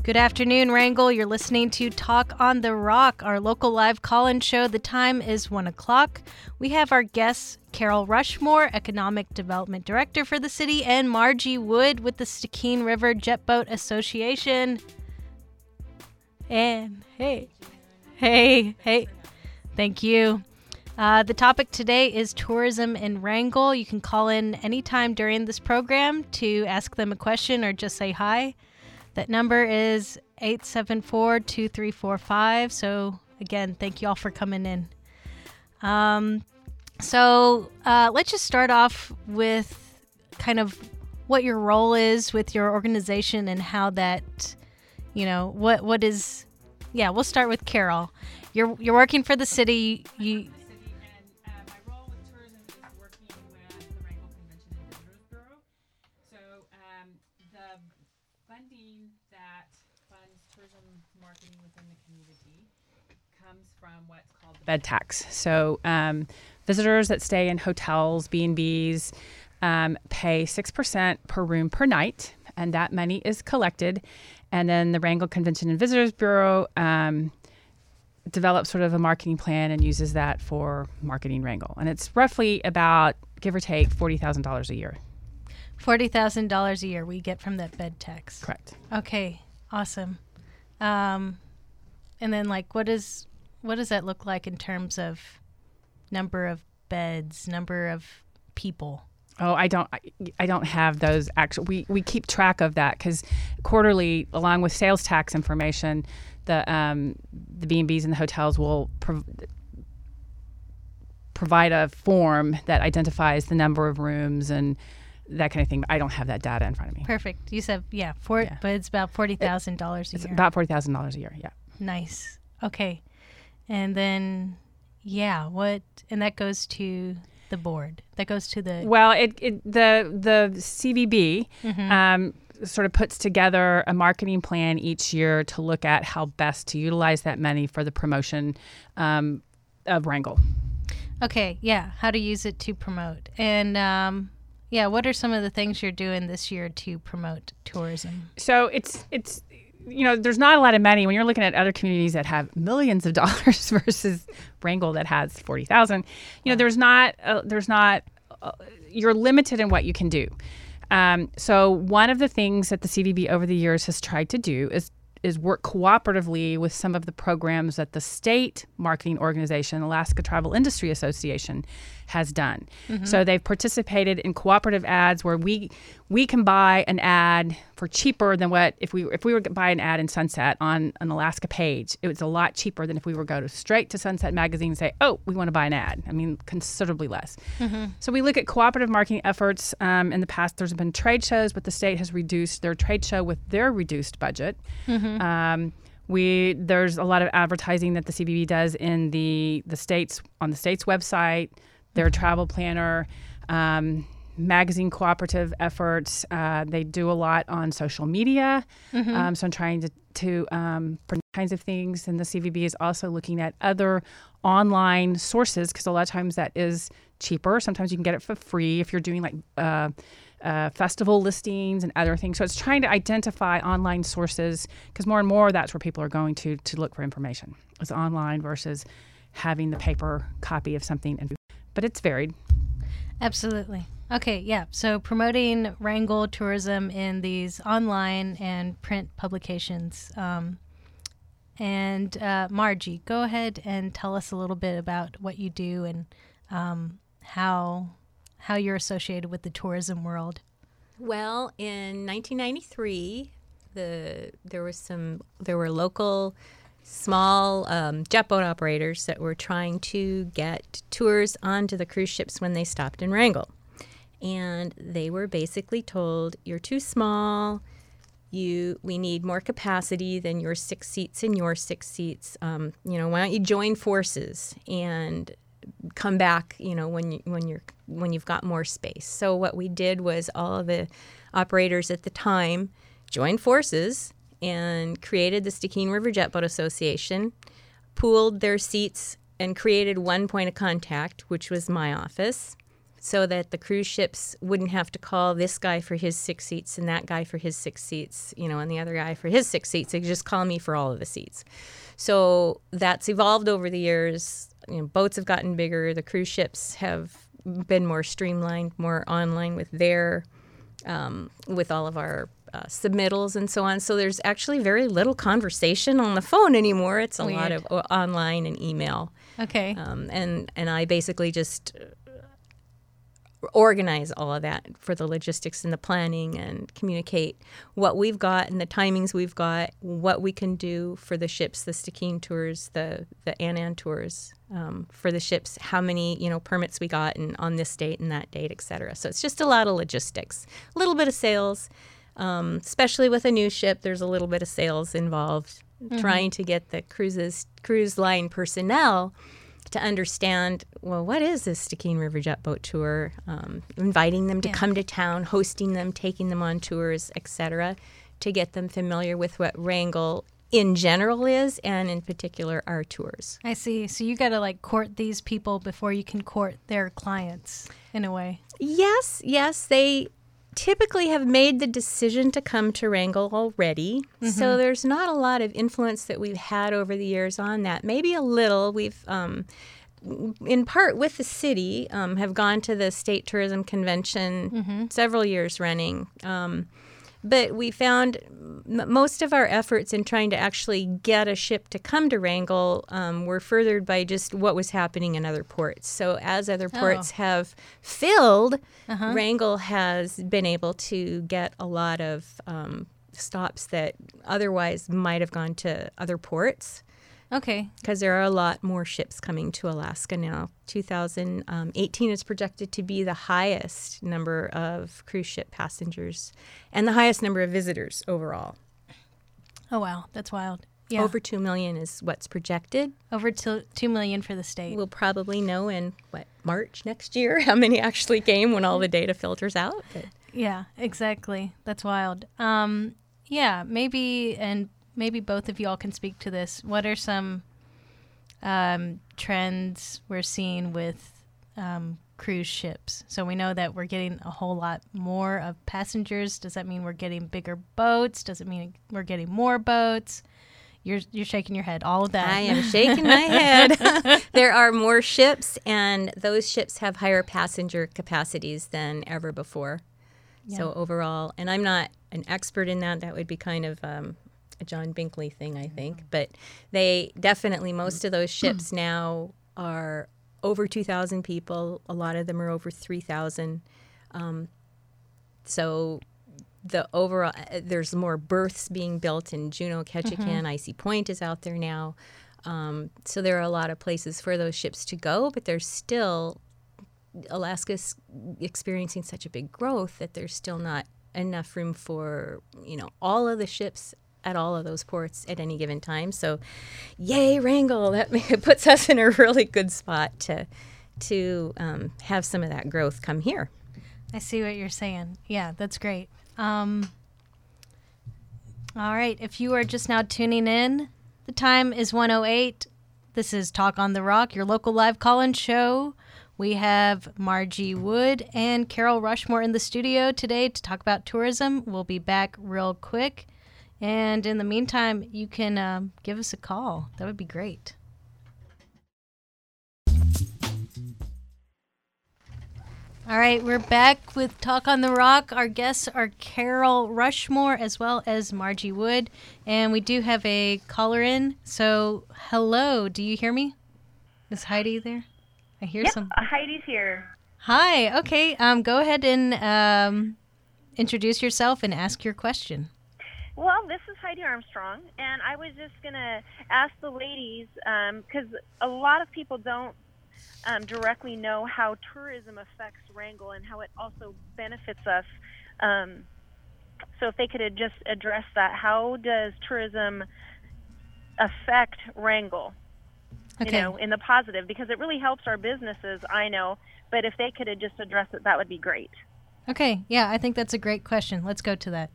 Good afternoon, Wrangell. You're listening to Talk on the Rock, our local live call-in show. The time is 1 o'clock. We have our guests, Carol Rushmore, Economic Development Director for the city, and Margie Wood with the Stikine River Jet Boat Association. And hey. Thank you. The topic today is tourism in Wrangell. You can call in anytime during this program to ask them a question or just say hi. That number is 874-2345. So again, thank you all for coming in. Let's just start off with kind of what your role is with your organization and how that, what is. Yeah, we'll start with Carol. You're working for the city. My role with tourism is working with the Wrangell Convention and Visitors Bureau. So the funding that funds tourism marketing within the community comes from what's called the bed tax. So visitors that stay in hotels, B&Bs, pay 6% per room per night, and that money is collected. And then the Wrangell Convention and Visitors Bureau develops sort of a marketing plan and uses that for marketing Wrangell. And it's roughly about, give or take, $40,000 a year. $40,000 a year we get from that bed tax. Correct. Okay, awesome. And then, what does that look like in terms of number of beds, number of people? Oh, I don't have those actual. We keep track of that because quarterly, along with sales tax information, the B&Bs and the hotels will provide a form that identifies the number of rooms and that kind of thing. But I don't have that data in front of me. Perfect. You said but it's about $40,000 a year. It's about $40,000 a year. Yeah. Nice. Okay, and then and that goes to the board. That goes to the the CVB sort of puts together a marketing plan each year to look at how best to utilize that money for the promotion of Wrangell. Okay, yeah, how to use it to promote. And what are some of the things you're doing this year to promote tourism? So it's there's not a lot of money when you're looking at other communities that have millions of dollars versus Wrangell that has 40,000. There's not you're limited in what you can do. So one of the things that the CVB over the years has tried to do is work cooperatively with some of the programs that the state marketing organization, Alaska Travel Industry Association, has done. Mm-hmm. So they've participated in cooperative ads where we can buy an ad for cheaper than what if we were to buy an ad in Sunset on an Alaska page. It was a lot cheaper than if we were to go straight to Sunset Magazine and say, oh, we want to buy an ad. I mean, considerably less. Mm-hmm. So we look at cooperative marketing efforts. In the past, there's been trade shows, but the state has reduced their trade show with their reduced budget. Mm-hmm. There's a lot of advertising that the CVB does in the states on the state's website, their travel planner, magazine cooperative efforts. They do a lot on social media. Mm-hmm. So I'm trying to for kinds of things. And the CVB is also looking at other online sources because a lot of times that is cheaper. Sometimes you can get it for free if you're doing festival listings and other things. So it's trying to identify online sources because more and more that's where people are going to look for information. It's online versus having the paper copy of something. But it's varied. Absolutely. Okay, yeah. So promoting Wrangell tourism in these online and print publications. Margie, go ahead and tell us a little bit about what you do and how you're associated with the tourism world. Well, in 1993, there were local small jet boat operators that were trying to get tours onto the cruise ships when they stopped in Wrangell. And they were basically told, you're too small, we need more capacity than your 6 seats and your 6 seats. Why don't you join forces and come back, when you've got more space. So what we did was all of the operators at the time joined forces and created the Stikine River Jet Boat Association, pooled their seats, and created one point of contact, which was my office. so that the cruise ships wouldn't have to call this guy for his 6 seats and that guy for his 6 seats, and the other guy for his 6 seats. They could just call me for all of the seats. So that's evolved over the years. Boats have gotten bigger. The cruise ships have been more streamlined, more online with with all of our submittals and so on. So there's actually very little conversation on the phone anymore. It's a lot of online and email. Okay. And I basically just organize all of that for the logistics and the planning and communicate what we've got and the timings we've got, what we can do for the ships, the Stikine tours, the Annan tours for the ships, how many, permits we got and on this date and that date, et cetera. So it's just a lot of logistics, a little bit of sales, especially with a new ship. There's a little bit of sales involved, trying to get the cruise line personnel to understand, well, what is this Stikine River Jet Boat Tour? Inviting them to come to town, hosting them, taking them on tours, etc., to get them familiar with what Wrangell in general is, and in particular our tours. I see. So you got to court these people before you can court their clients, in a way. Yes. They typically have made the decision to come to Wrangell already. So there's not a lot of influence that we've had over the years on that. Maybe a little. We've, in part with the city, have gone to the State Tourism Convention several years running. But we found most of our efforts in trying to actually get a ship to come to Wrangell were furthered by just what was happening in other ports. So as other ports have filled, Wrangell has been able to get a lot of stops that otherwise might have gone to other ports. Okay. Because there are a lot more ships coming to Alaska now. 2018 is projected to be the highest number of cruise ship passengers and the highest number of visitors overall. Oh, wow. That's wild. Yeah. Over 2 million is what's projected. Over 2 million for the state. We'll probably know in, March next year how many actually came when all the data filters out. But. Yeah, exactly. That's wild. Maybe both of y'all can speak to this. What are some trends we're seeing with cruise ships? So we know that we're getting a whole lot more of passengers. Does that mean we're getting bigger boats? Does it mean we're getting more boats? You're shaking your head. All of that. I am shaking my head. There are more ships, and those ships have higher passenger capacities than ever before. Yeah. So overall, and I'm not an expert in that. That would be kind of a John Binkley thing, I think. But they definitely, most of those ships now are over 2,000 people. A lot of them are over 3,000. So the overall, there's more berths being built in Juneau, Ketchikan. Icy Point is out there now. So there are a lot of places for those ships to go, but there's still, Alaska's experiencing such a big growth that there's still not enough room for, all of the ships at all of those ports at any given time. So yay, Wrangell, that puts us in a really good spot to have some of that growth come here. I see what you're saying. Yeah, that's great. All right, if you are just now tuning in, the time is 1:08. This is Talk on the Rock, your local live call-in show. We have Margie Wood and Carol Rushmore in the studio today to talk about tourism. We'll be back real quick. And in the meantime, you can give us a call. That would be great. All right, we're back with Talk on the Rock. Our guests are Carol Rushmore as well as Margie Wood. And we do have a caller in. So, hello, do you hear me? Is Heidi there? I hear some. Heidi's here. Hi, okay. Go ahead and introduce yourself and ask your question. Well, this is Heidi Armstrong, and I was just going to ask the ladies, because a lot of people don't directly know how tourism affects Wrangell and how it also benefits us. So if they could just address that, how does tourism affect Wrangell? Okay. In the positive, because it really helps our businesses, I know, but if they could just address it, that would be great. Okay, yeah, I think that's a great question. Let's go to that.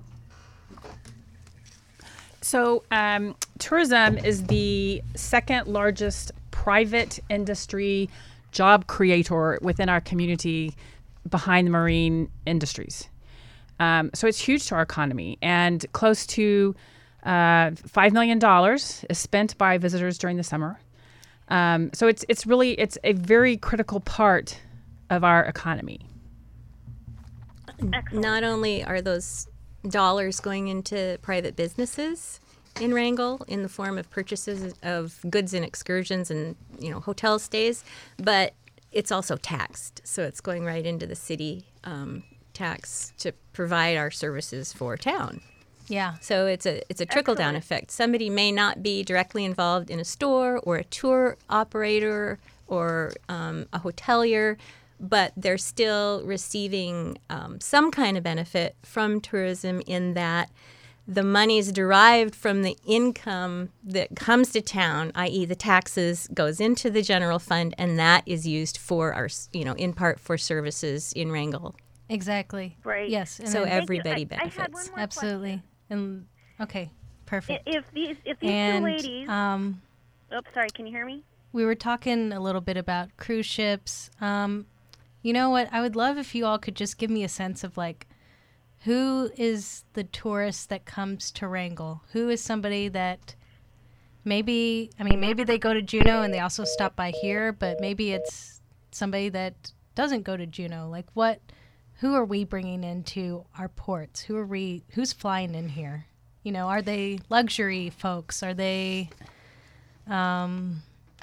So tourism is the second largest private industry job creator within our community behind the marine industries. So it's huge to our economy, and close to $5 million is spent by visitors during the summer. So it's a very critical part of our economy. Excellent. Not only are those dollars going into private businesses in Wrangell in the form of purchases of goods and excursions and hotel stays, but it's also taxed. So it's going right into the city tax to provide our services for town. Yeah. So it's a trickle down effect. Somebody may not be directly involved in a store or a tour operator or a hotelier, but they're still receiving some kind of benefit from tourism in that the money is derived from the income that comes to town, i.e. the taxes, goes into the general fund, and that is used for our, in part for services in Wrangell. Exactly. Right. Yes. And So then- everybody I had one benefits. more absolutely. question. And okay, perfect. If these And two ladies, oops, sorry, can you hear me? we were talking a little bit about cruise ships. You know what? I would love if you all could just give me a sense of like, who is the tourist that comes to Wrangell? Who is somebody that maybe they go to Juneau and they also stop by here, but maybe it's somebody that doesn't go to Juneau. Like who are we bringing into our ports? Who's flying in here? Are they luxury folks? Are they, are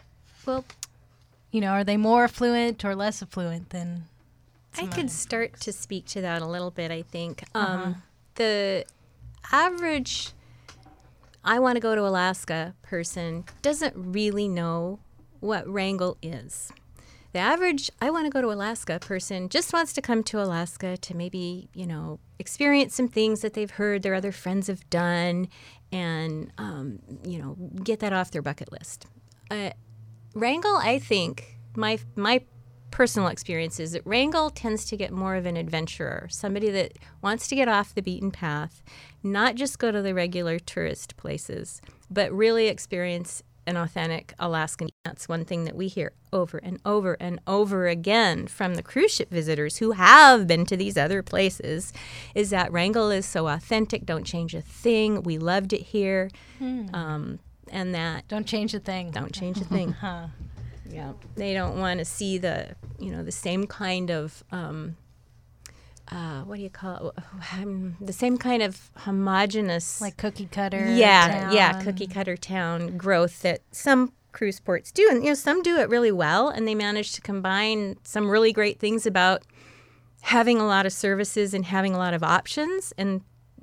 they more affluent or less affluent than I could start to speak to that a little bit, I think. Uh-huh. The average I want to go to Alaska person doesn't really know what Wrangell is. The average I want to go to Alaska person just wants to come to Alaska to maybe, experience some things that they've heard their other friends have done and, get that off their bucket list. Wrangell, I think, my personal experience is that Wrangell tends to get more of an adventurer, somebody that wants to get off the beaten path, not just go to the regular tourist places, but really experience an authentic Alaskan. That's one thing that we hear over and over and over again from the cruise ship visitors who have been to these other places, is that Wrangell is so authentic, don't change a thing, we loved it here, and that don't change a thing. don't change a thing. Huh. Yeah, they don't want to see the same kind of what do you call it? The same kind of homogenous, Like cookie cutter. yeah, town. cookie cutter town growth that some cruise ports do, and some do it really well, and they manage to combine some really great things about having a lot of services and having a lot of options, and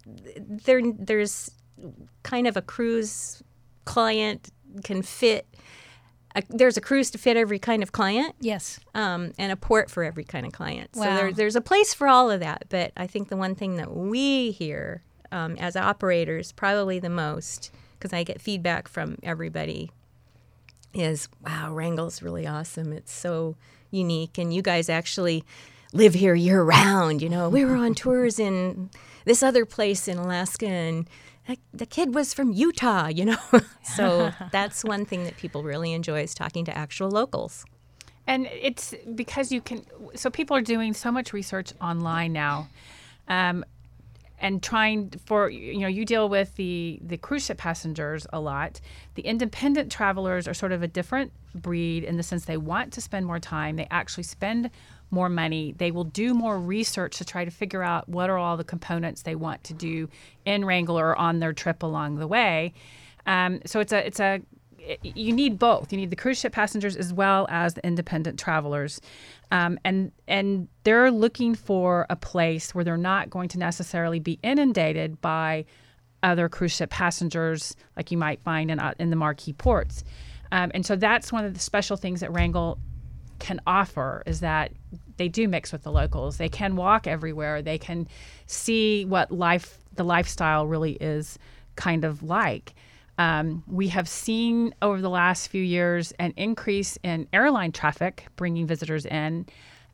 there's kind of a cruise client can fit. There's a cruise to fit every kind of client. Yes. And a port for every kind of client. Wow. So there's a place for all of that. But I think the one thing that we hear as operators, probably the most, because I get feedback from everybody, is, wow, Wrangell's really awesome. It's so unique. And you guys actually live here year round. We were on tours in this other place in Alaska, and the kid was from Utah, So that's one thing that people really enjoy, is talking to actual locals. And it's because so people are doing so much research online now, and trying for, you deal with the cruise ship passengers a lot. The independent travelers are sort of a different breed in the sense they want to spend more time. They actually spend more money. They will do more research to try to figure out what are all the components they want to do in Wrangell or on their trip along the way. So you need both. You need the cruise ship passengers as well as the independent travelers. And they're looking for a place where they're not going to necessarily be inundated by other cruise ship passengers like you might find in the marquee ports. And so that's one of the special things that Wrangell can offer, is that they do mix with the locals. They can walk everywhere. They can see what the lifestyle really is kind of like. We have seen over the last few years an increase in airline traffic bringing visitors in,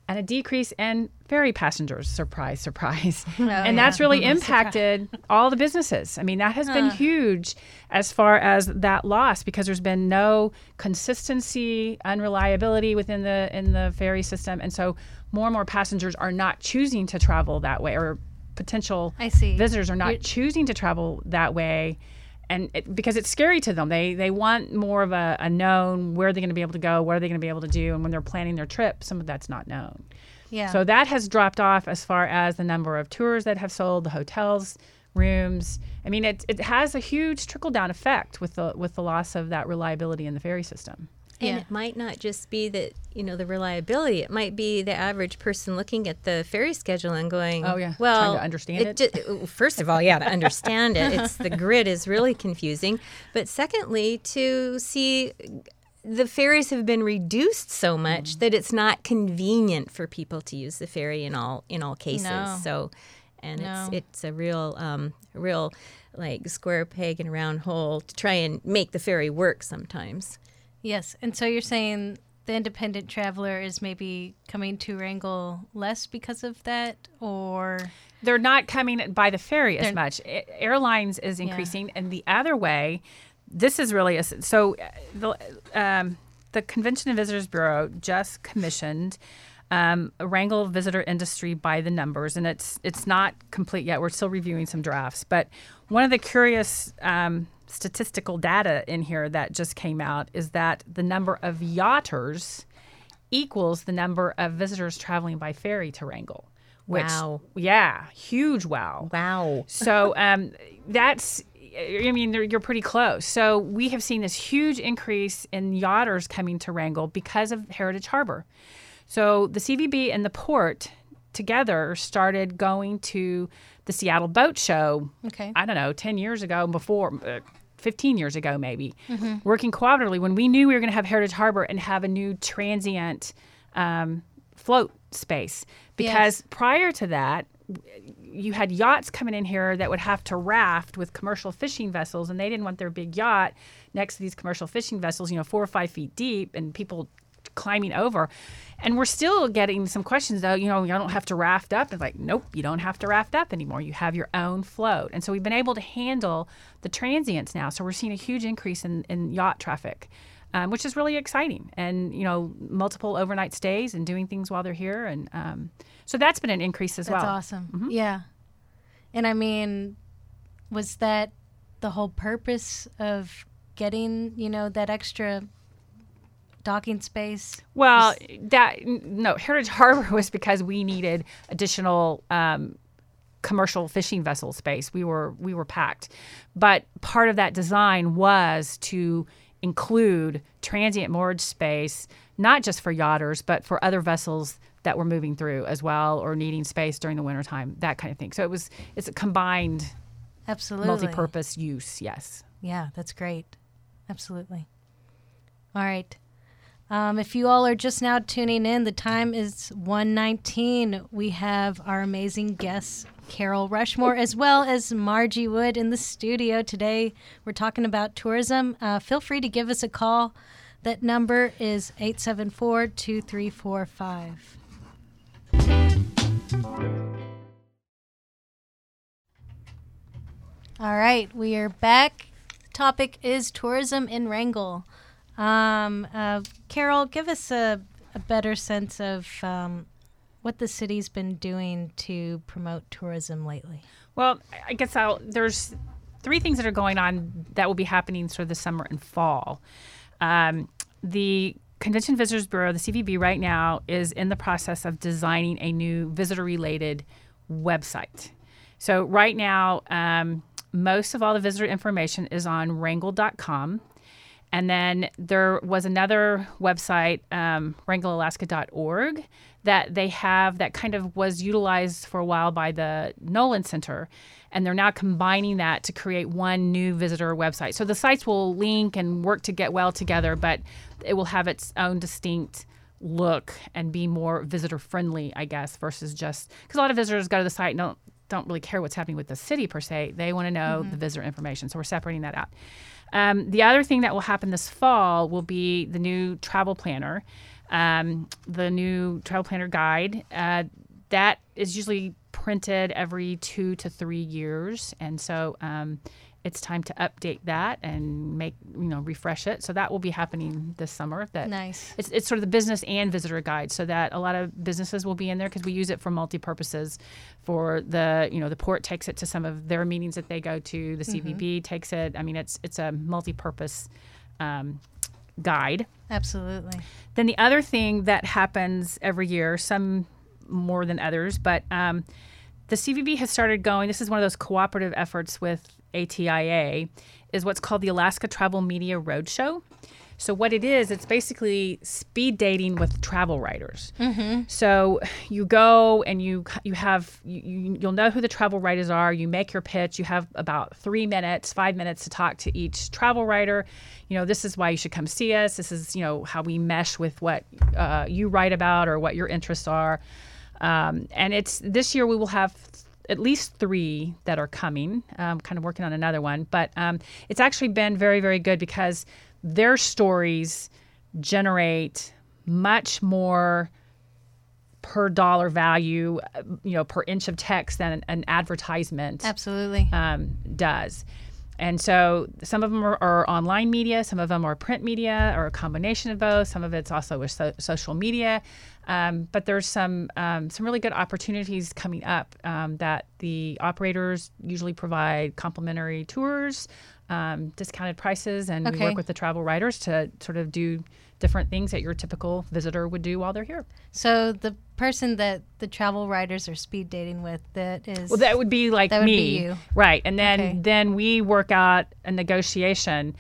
and a decrease in ferry passengers. Surprise, surprise. Oh, And that's really impacted all the businesses. I mean, that has been huge as far as that loss, because there's been no consistency, unreliability within the ferry system. And so more and more passengers are not choosing to travel that way, or potential visitors are not choosing to travel that way. And because it's scary to them. They want more of a known, where are they going to be able to go, what are they going to be able to do, and when they're planning their trip, some of that's not known. Yeah. So that has dropped off as far as the number of tours that have sold, the hotels, rooms. I mean, it has a huge trickle-down effect with the loss of that reliability in the ferry system. And it might not just be that, the reliability. It might be the average person looking at the ferry schedule and going, Oh, yeah. well, Trying to understand it. First of all, to understand it. The grid is really confusing. But secondly, to see the ferries have been reduced so much that it's not convenient for people to use the ferry in all cases. No. So, it's a real like square peg in a round hole to try and make the ferry work sometimes. Yes. And so you're saying the independent traveler is maybe coming to Wrangell less because of that, or they're not coming by the ferry as much. Airlines is increasing, and the other way, this is really the Convention and Visitors Bureau just commissioned a Wrangell visitor industry by the numbers, and it's not complete yet. We're still reviewing some drafts, but one of the curious statistical data in here that just came out is that the number of yachters equals the number of visitors traveling by ferry to Wrangell. Wow. Yeah, huge wow. Wow. So that's, you're pretty close. So we have seen this huge increase in yachters coming to Wrangell because of Heritage Harbor. So the CVB and the port together started going to the Seattle Boat Show, I don't know, 10 years ago, 15 years ago maybe, working cooperatively when we knew we were going to have Heritage Harbor and have a new transient float space. Because prior to that, you had yachts coming in here that would have to raft with commercial fishing vessels, and they didn't want their big yacht next to these commercial fishing vessels, 4 or 5 feet deep, and people climbing over. And we're still getting some questions, though, you don't have to raft up. It's like, nope, you don't have to raft up anymore. You have your own float. And so we've been able to handle the transients now. So we're seeing a huge increase in yacht traffic, which is really exciting. And, multiple overnight stays and doing things while they're here. And so that's been an increase as well. That's awesome. Yeah. And I mean, was that the whole purpose of getting, that extra docking space? Well, Heritage Harbor was because we needed additional commercial fishing vessel space. We were packed, but part of that design was to include transient moorage space, not just for yachters, but for other vessels that were moving through as well, or needing space during the wintertime, that kind of thing. So it's a combined, multi-purpose use. Yes. Yeah, that's great. Absolutely. All right. If you all are just now tuning in, the time is 1:19. We have our amazing guests, Carol Rushmore, as well as Margie Wood in the studio today. We're talking about tourism. Feel free to give us a call. That number is 874-2345. All right, we are back. Topic is tourism in Wrangell. Carol, give us a better sense of what the city's been doing to promote tourism lately. Well, I guess there's 3 things that are going on that will be happening sort of this summer and fall. The Convention Visitors Bureau, the CVB, right now is in the process of designing a new visitor-related website. So right now, most of all the visitor information is on wrangell.com. And then there was another website, wrangellalaska.org, that they have that kind of was utilized for a while by the Nolan Center. And they're now combining that to create one new visitor website. So the sites will link and work to get well together, but it will have its own distinct look and be more visitor friendly, I guess, versus just because a lot of visitors go to the site and don't really care what's happening with the city per se. They want to know the visitor information. So we're separating that out. The other thing that will happen this fall will be the new travel planner. the new travel planner guide. That is usually printed every 2 to 3 years, and so it's time to update that and refresh it. So that will be happening this summer. Nice. It's sort of the business and visitor guide, so that a lot of businesses will be in there because we use it for multi-purposes. For the port takes it to some of their meetings that they go to. The CVB takes it. I mean, it's a multi-purpose guide. Absolutely. Then the other thing that happens every year, some more than others, but the CVB has started going. This is one of those cooperative efforts with ATIA, is what's called the Alaska Travel Media Roadshow. So what it is, it's basically speed dating with travel writers. So you go and you'll know who the travel writers are. You make your pitch. You have about 5 minutes to talk to each travel writer. This is why you should come see us. This is how we mesh with what you write about or what your interests are. And this year we will have at least 3 that are coming. Kind of working on another one, but it's actually been very, very good because their stories generate much more per dollar value, per inch of text than an advertisement Absolutely does. And so some of them are online media, some of them are print media, or a combination of both. Some of it's also with social media. But there's some really good opportunities coming up that the operators usually provide complimentary tours, discounted prices, and we work with the travel writers to sort of do different things that your typical visitor would do while they're here. So the person that the travel writers are speed dating with, that would be like that would me, be you. Right? And then we work out a negotiation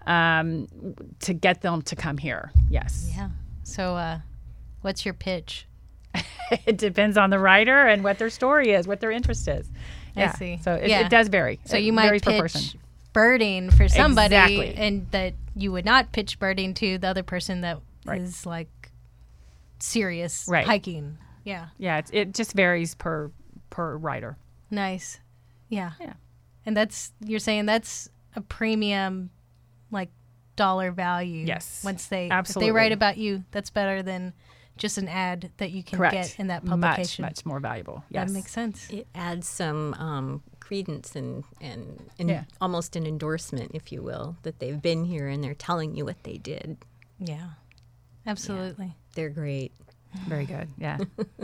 to get them to come here. Yes. Yeah. So what's your pitch? It depends on the writer and what their story is, what their interest is. I see. So it does vary. So it you might varies per pitch person. birding for somebody, Exactly. and that you would not pitch birding to the other person that is like serious hiking. Yeah. Yeah, it just varies per writer. Nice. Yeah. Yeah. And you're saying that's a premium, like, dollar value. Yes. Once if absolutely. they write about you, that's better than just an ad that you can get in that publication. Much more valuable. Yes. That makes sense. It adds some credence and almost an endorsement, if you will, that they've been here and they're telling you what they did. Yeah. Absolutely. Yeah, they're great. Very good. Yeah.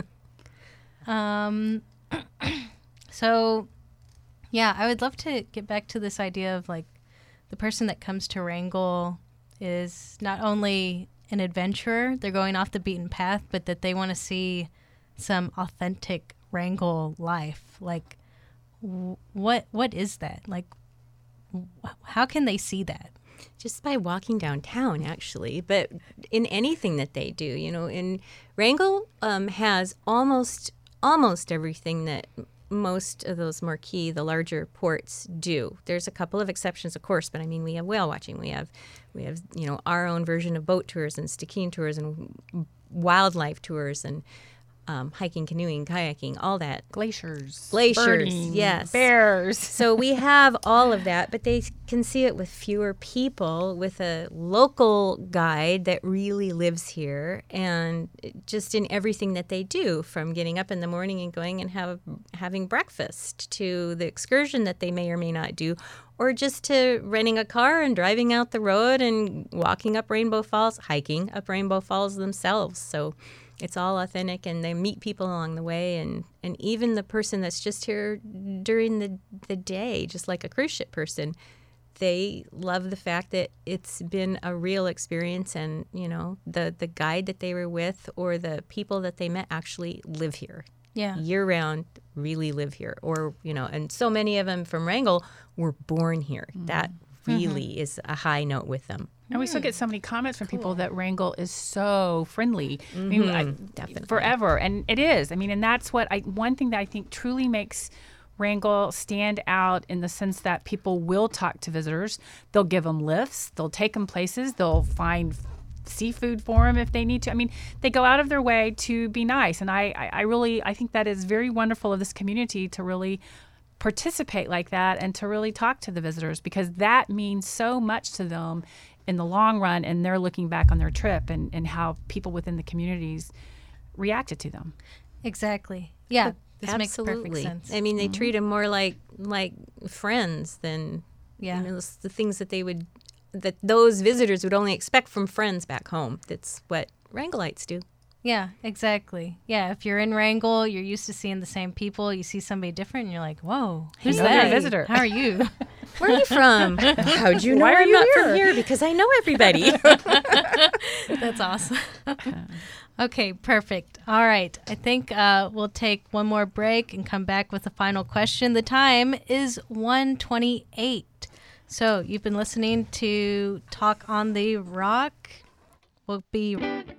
So, yeah, I would love to get back to this idea of, like, the person that comes to Wrangell is not only an adventurer, they're going off the beaten path, but that they want to see some authentic Wrangell life. Like, what is that? Like, how can they see that? Just by walking downtown, actually, but in anything that they do, in Wrangell has almost everything that most of those marquee, the larger ports do. There's a couple of exceptions, of course, but I mean, we have whale watching, we have our own version of boat tours and skiing tours and wildlife tours and hiking, canoeing, kayaking, all that. Glaciers, birding, yes, bears. So we have all of that, but they can see it with fewer people, with a local guide that really lives here, and just in everything that they do, from getting up in the morning and going and having breakfast, to the excursion that they may or may not do, or just to renting a car and driving out the road and walking up Rainbow Falls, hiking up Rainbow Falls themselves. So it's all authentic, and they meet people along the way, and even the person that's just here during the day, just like a cruise ship person, they love the fact that it's been a real experience, and the guide that they were with or the people that they met actually live here. Yeah. Year round, really live here, or and so many of them from Wrangell were born here. That really is a high note with them. And we still get so many comments from people that Wrangell is so friendly. I mean, definitely. Forever. And it is. I mean, and that's one thing that I think truly makes Wrangell stand out, in the sense that people will talk to visitors. They'll give them lifts. They'll take them places. They'll find seafood for them if they need to. I mean, they go out of their way to be nice. And I think that is very wonderful of this community, to really participate like that and to really talk to the visitors, because that means so much to them in the long run, and they're looking back on their trip and how people within the communities reacted to them. Exactly. Yeah. This Absolutely. makes perfect sense. I mean, they treat them more like friends than Yeah. the things that those visitors would only expect from friends back home. That's what Wrangleites do. Yeah, exactly. Yeah, if you're in Wrangell, you're used to seeing the same people. You see somebody different, and you're like, "Whoa, who's Another that? visitor. How are you?" Where are you from? How'd you know Why are I'm you not here? from here? Because I know everybody. That's awesome. Okay, perfect. All right, I think we'll take one more break and come back with the final question. The time is 1:28. So you've been listening to Talk on the Rock. We'll be...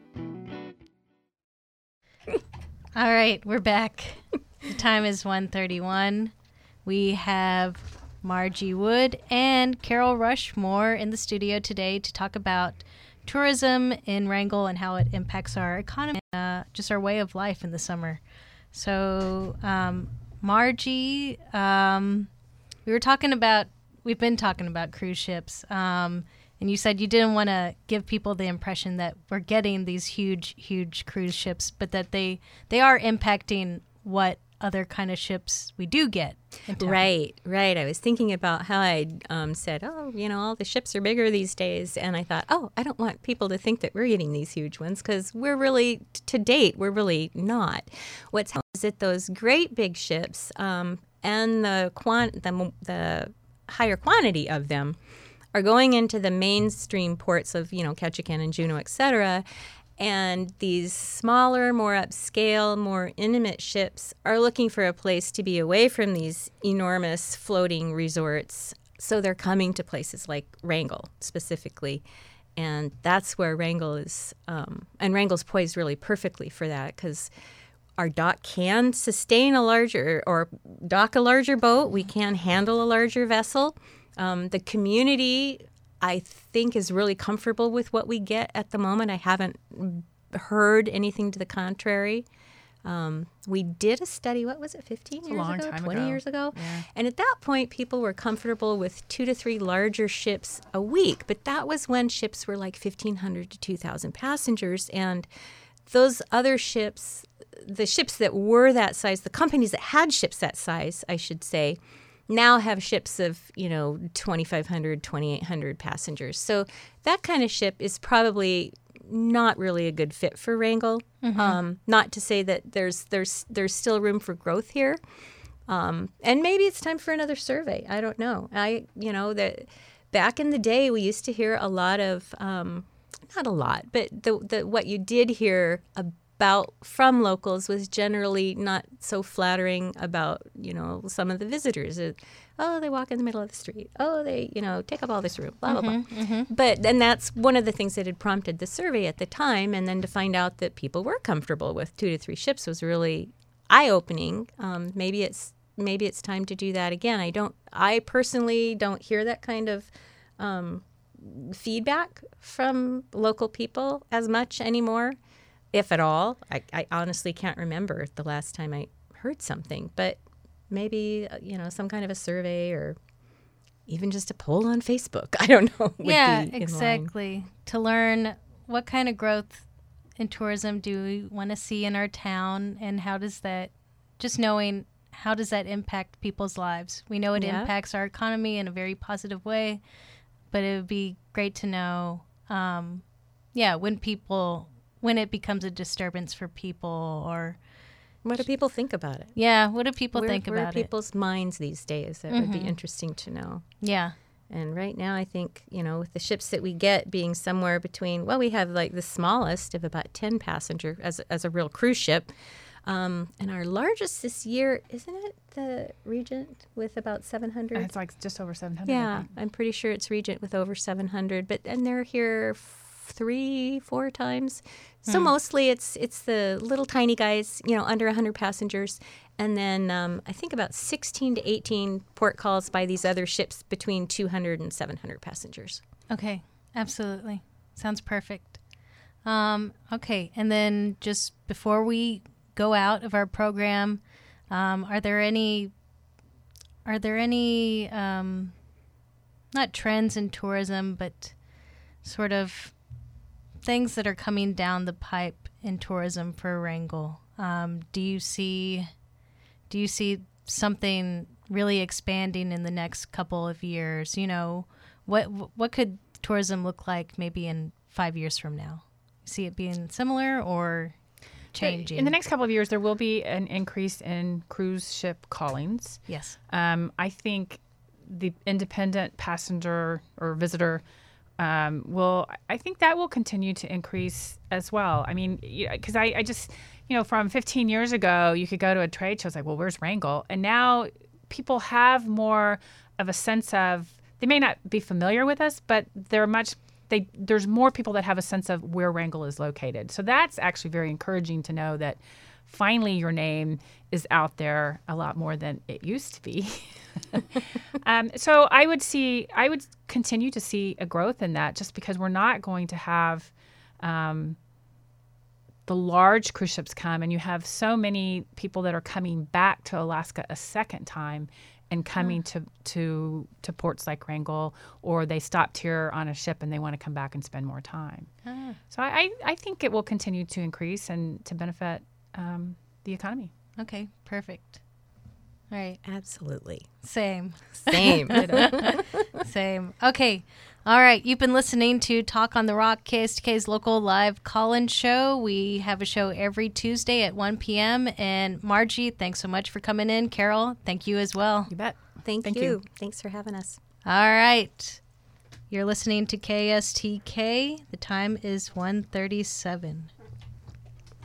All right, we're back. The time is 1:31. We have Margie Wood and Carol Rushmore in the studio today to talk about tourism in Wrangell and how it impacts our economy, just our way of life in the summer. So, Margie, we've been talking about cruise ships, and you said you didn't want to give people the impression that we're getting these huge cruise ships, but that they are impacting what other kind of ships we do get in town. Right. I was thinking about how I said, all the ships are bigger these days. And I thought, I don't want people to think that we're getting these huge ones, because we're really, to date, we're really not. What's happening is that those great big ships and the higher quantity of them are going into the mainstream ports of, Ketchikan and Juneau, et cetera. And these smaller, more upscale, more intimate ships are looking for a place to be away from these enormous floating resorts. So they're coming to places like Wrangell specifically. And that's where Wrangell is. And Wrangell's poised really perfectly for that, because our dock can sustain dock a larger boat. We can handle a larger vessel. The community, I think, is really comfortable with what we get at the moment. I haven't heard anything to the contrary. We did a study, what was it, 15 years ago, 20 years ago? Yeah. And at that point, people were comfortable with 2 to 3 larger ships a week. But that was when ships were like 1,500 to 2,000 passengers. And those other ships, the ships that were that size, the companies that had ships that size, I should say, now have ships of, 2,500, 2,800 passengers. So that kind of ship is probably not really a good fit for Wrangell. Not to say that there's still room for growth here. And maybe it's time for another survey. I don't know. That back in the day, we used to hear a lot of, not a lot, but what you did hear about from locals was generally not so flattering about, some of the visitors. They walk in the middle of the street. They, take up all this room, blah, blah, blah. But, and that's one of the things that had prompted the survey at the time. And then to find out that people were comfortable with 2 to 3 ships was really eye-opening. Maybe it's time to do that again. I personally don't hear that kind of feedback from local people as much anymore, if at all. I honestly can't remember the last time I heard something, but maybe, some kind of a survey or even just a poll on Facebook. I don't know. Would Yeah, be in exactly. line. To learn what kind of growth in tourism do we want to see in our town, and how does that impact people's lives? We know it impacts our economy in a very positive way, but it would be great to know, when it becomes a disturbance for people, or What do people think about it? what do people think Where about are people's minds these days? That would be interesting to know. Yeah. And right now, I think, with the ships that we get being somewhere between, we have like the smallest of about 10 passenger as a real cruise ship. And our largest this year, isn't it the Regent with about 700? It's like just over 700. Yeah, I'm pretty sure it's Regent with over 700. And they're here 3-4 times. So mostly it's the little tiny guys, under 100 passengers. And then I think about 16 to 18 port calls by these other ships between 200 and 700 passengers. Okay, absolutely. Sounds perfect. Okay, and then just before we go out of our program, are there any are there any not trends in tourism, but sort of things that are coming down the pipe in tourism for Wrangell? Do you see something really expanding in the next couple of years? You know, what could tourism look like maybe in 5 years from now? See it being similar or changing? In the next couple of years, there will be an increase in cruise ship callings. Yes. I think the independent passenger or visitor I think that will continue to increase as well. I mean, because I just, from 15 years ago, you could go to a trade show, it's like, well, where's Wrangell? And now people have more of a sense of, they may not be familiar with us, but there's more people that have a sense of where Wrangell is located. So that's actually very encouraging to know that finally your name is out there a lot more than it used to be. So I would continue to see a growth in that, just because we're not going to have the large cruise ships come, and you have so many people that are coming back to Alaska a second time and coming to ports like Wrangell, or they stopped here on a ship and they want to come back and spend more time. So I think it will continue to increase and to benefit the economy. Okay, perfect. All right. Absolutely. Same. Same. Same. Okay. All right. You've been listening to Talk on the Rock, KSTK's local live call-in show. We have a show every Tuesday at 1 p.m. And Margie, thanks so much for coming in. Carol, thank you as well. You bet. Thank you. Thanks for having us. All right. You're listening to KSTK. The time is 1:37.